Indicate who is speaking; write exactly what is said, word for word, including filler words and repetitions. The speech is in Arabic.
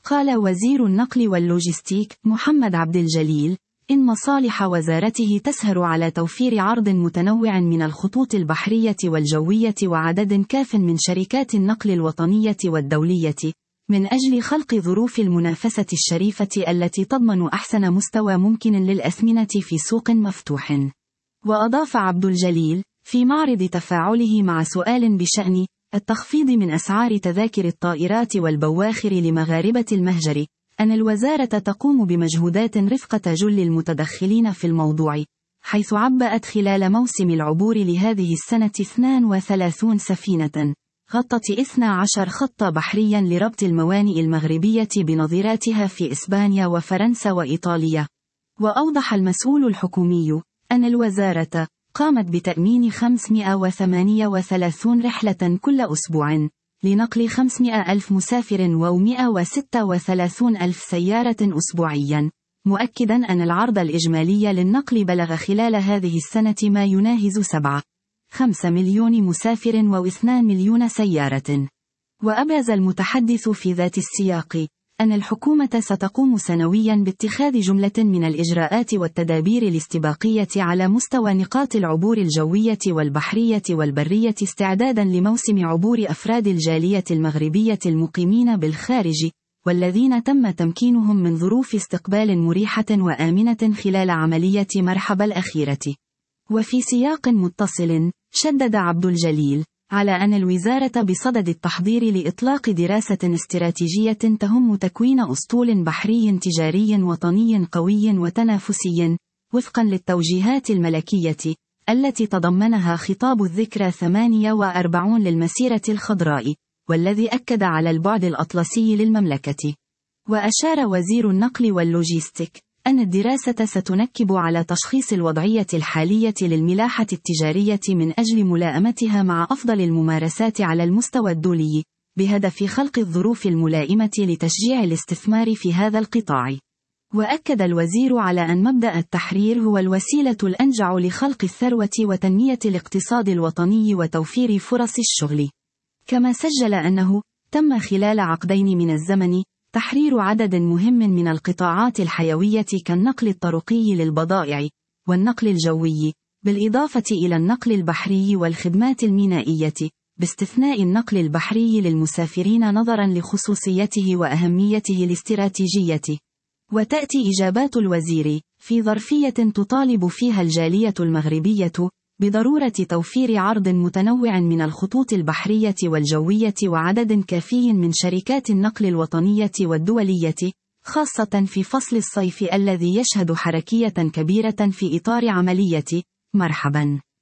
Speaker 1: قال وزير النقل واللوجستيك محمد عبد الجليل إن مصالح وزارته تسهر على توفير عرض متنوع من الخطوط البحرية والجوية وعدد كاف من شركات النقل الوطنية والدولية، من أجل خلق ظروف المنافسة الشريفة التي تضمن أحسن مستوى ممكن للأثمنة في سوق مفتوح. وأضاف عبد الجليل في معرض تفاعله مع سؤال بشأن التخفيض من أسعار تذاكر الطائرات والبواخر لمغاربة المهجر، أن الوزارة تقوم بمجهودات رفقة جل المتدخلين في الموضوع، حيث عبأت خلال موسم العبور لهذه السنة اثنين وثلاثين سفينة غطت اثنا عشر خطا بحريا لربط الموانئ المغربية بنظيراتها في إسبانيا وفرنسا وإيطاليا. وأوضح المسؤول الحكومي أن الوزارة قامت بتأمين خمسمائة وثمانية وثلاثين رحلة كل أسبوع لنقل خمسمائة ألف مسافر ومائة وستة وثلاثين ألف سيارة أسبوعيا، مؤكدا أن العرض الإجمالي للنقل بلغ خلال هذه السنة ما يناهز سبعة فاصلة خمسة مليون مسافر واثنين مليون سيارة. وأبرز المتحدث في ذات السياق أن الحكومة ستقوم سنويا باتخاذ جملة من الإجراءات والتدابير الاستباقية على مستوى نقاط العبور الجوية والبحرية والبرية استعدادا لموسم عبور أفراد الجالية المغربية المقيمين بالخارج، والذين تم تمكينهم من ظروف استقبال مريحة وآمنة خلال عملية مرحبا الأخيرة. وفي سياق متصل، شدد عبد الجليل على أن الوزارة بصدد التحضير لإطلاق دراسة استراتيجية تهم تكوين أسطول بحري تجاري وطني قوي وتنافسي، وفقا للتوجيهات الملكية التي تضمنها خطاب الذكرى ثمانية وأربعين للمسيرة الخضراء، والذي أكد على البعد الأطلسي للمملكة. وأشار وزير النقل واللوجستيك أن الدراسة ستنكب على تشخيص الوضعية الحالية للملاحة التجارية من أجل ملائمتها مع أفضل الممارسات على المستوى الدولي، بهدف خلق الظروف الملائمة لتشجيع الاستثمار في هذا القطاع. وأكد الوزير على أن مبدأ التحرير هو الوسيلة الأنجع لخلق الثروة وتنمية الاقتصاد الوطني وتوفير فرص الشغل. كما سجل أنه تم خلال عقدين من الزمن تحرير عدد مهم من القطاعات الحيوية كالنقل الطرقي للبضائع والنقل الجوي، بالإضافة إلى النقل البحري والخدمات المينائية، باستثناء النقل البحري للمسافرين نظرا لخصوصيته وأهميته الاستراتيجية. وتأتي إجابات الوزير في ظرفية تطالب فيها الجالية المغربية بضرورة توفير عرض متنوع من الخطوط البحرية والجوية وعدد كافي من شركات النقل الوطنية والدولية، خاصة في فصل الصيف الذي يشهد حركية كبيرة في إطار عملية مرحبا.